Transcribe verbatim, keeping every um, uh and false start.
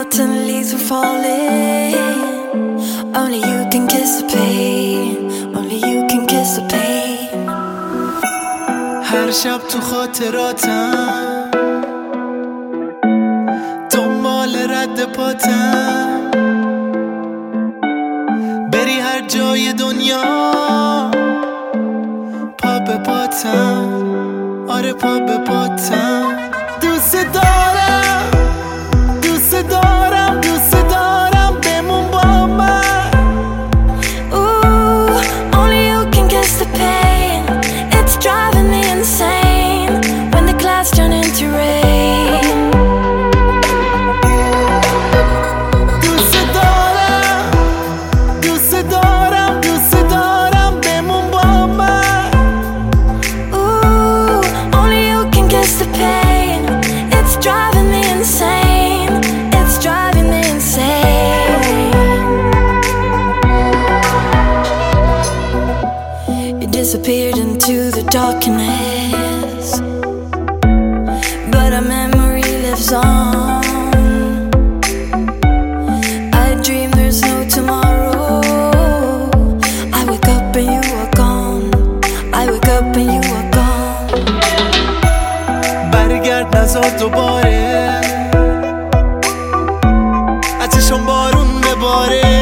rotten leaves were falling. Only you can kiss the pain. Only you can kiss the pain. هر شب تو خاطراتم دنبال رد پاتم، بری هر جای دنیا پا به پاتم، آره پا به پاتم. دوست دارم دوست دارم دوست دارم بمون با من. Ooh, only you can kiss the pain. It's driving me insane when the clouds turn into rain. دوست دارم دوست دارم دوست دارم بمون با من. Ooh, only you can kiss the pain. It's driving me insane. It's driving me insane. You disappeared into the darkness, but our memory lives on. I dream there's no tomorrow. I wake up and you are gone. I wake up and you are gone. برگرد نزار دوباره، ازشون بارون بباره.